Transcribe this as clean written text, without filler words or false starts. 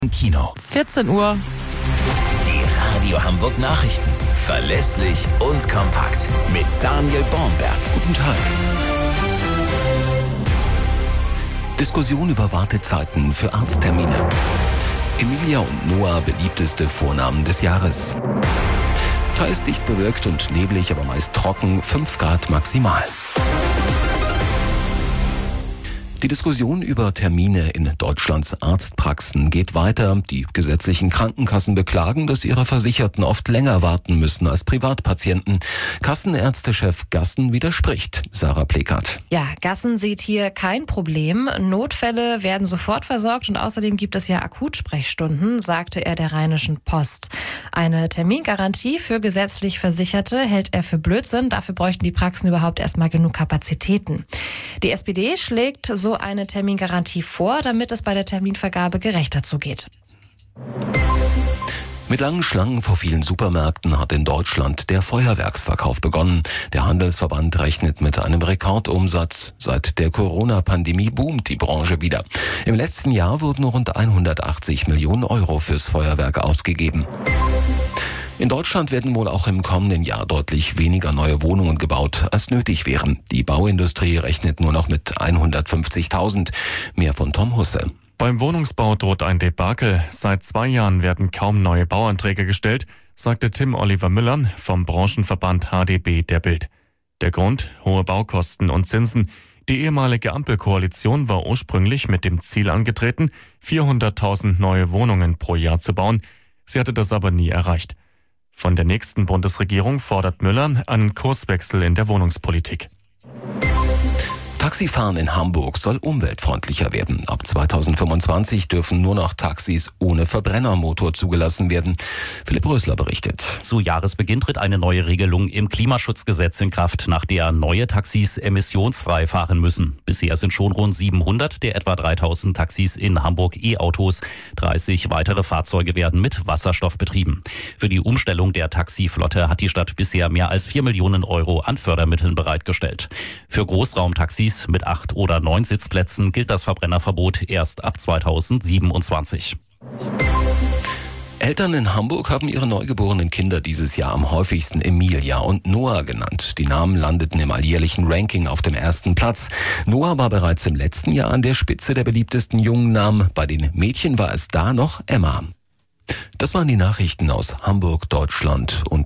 Kino. 14 Uhr. Die Radio Hamburg Nachrichten. Verlässlich und kompakt. Mit Daniel Bornberg. Guten Tag. Diskussion über Wartezeiten für Arzttermine. Emilia und Noah beliebteste Vornamen des Jahres. Teils dicht bewölkt und neblig, aber meist trocken, 5 Grad maximal. Die Diskussion über Termine in Deutschlands Arztpraxen geht weiter. Die gesetzlichen Krankenkassen beklagen, dass ihre Versicherten oft länger warten müssen als Privatpatienten. Kassenärztechef Gassen widerspricht. Sarah Plekert. Ja, Gassen sieht hier kein Problem. Notfälle werden sofort versorgt und außerdem gibt es ja Akutsprechstunden, sagte er der Rheinischen Post. Eine Termingarantie für gesetzlich Versicherte hält er für Blödsinn. Dafür bräuchten die Praxen überhaupt erstmal genug Kapazitäten. Die SPD schlägt so eine Termingarantie vor, damit es bei der Terminvergabe gerechter zugeht. Mit langen Schlangen vor vielen Supermärkten hat in Deutschland der Feuerwerksverkauf begonnen. Der Handelsverband rechnet mit einem Rekordumsatz. Seit der Corona-Pandemie boomt die Branche wieder. Im letzten Jahr wurden rund 180 Millionen Euro fürs Feuerwerk ausgegeben. In Deutschland werden wohl auch im kommenden Jahr deutlich weniger neue Wohnungen gebaut, als nötig wären. Die Bauindustrie rechnet nur noch mit 150.000. Mehr von Tom Husse. Beim Wohnungsbau droht ein Debakel. Seit 2 Jahren werden kaum neue Bauanträge gestellt, sagte Tim Oliver Müller vom Branchenverband HDB der Bild. Der Grund? Hohe Baukosten und Zinsen. Die ehemalige Ampelkoalition war ursprünglich mit dem Ziel angetreten, 400.000 neue Wohnungen pro Jahr zu bauen. Sie hatte das aber nie erreicht. Von der nächsten Bundesregierung fordert Müller einen Kurswechsel in der Wohnungspolitik. Taxifahren in Hamburg soll umweltfreundlicher werden. Ab 2025 dürfen nur noch Taxis ohne Verbrennermotor zugelassen werden. Philipp Rösler berichtet. Zu Jahresbeginn tritt eine neue Regelung im Klimaschutzgesetz in Kraft, nach der neue Taxis emissionsfrei fahren müssen. Bisher sind schon rund 700 der etwa 3000 Taxis in Hamburg E-Autos. 30 weitere Fahrzeuge werden mit Wasserstoff betrieben. Für die Umstellung der Taxiflotte hat die Stadt bisher mehr als 4 Millionen Euro an Fördermitteln bereitgestellt. Für Großraumtaxis mit 8 oder 9 Sitzplätzen gilt das Verbrennerverbot erst ab 2027. Eltern in Hamburg haben ihre neugeborenen Kinder dieses Jahr am häufigsten Emilia und Noah genannt. Die Namen landeten im alljährlichen Ranking auf dem 1. Platz. Noah war bereits im letzten Jahr an der Spitze der beliebtesten jungen Namen. Bei den Mädchen war es da noch Emma. Das waren die Nachrichten aus Hamburg, Deutschland und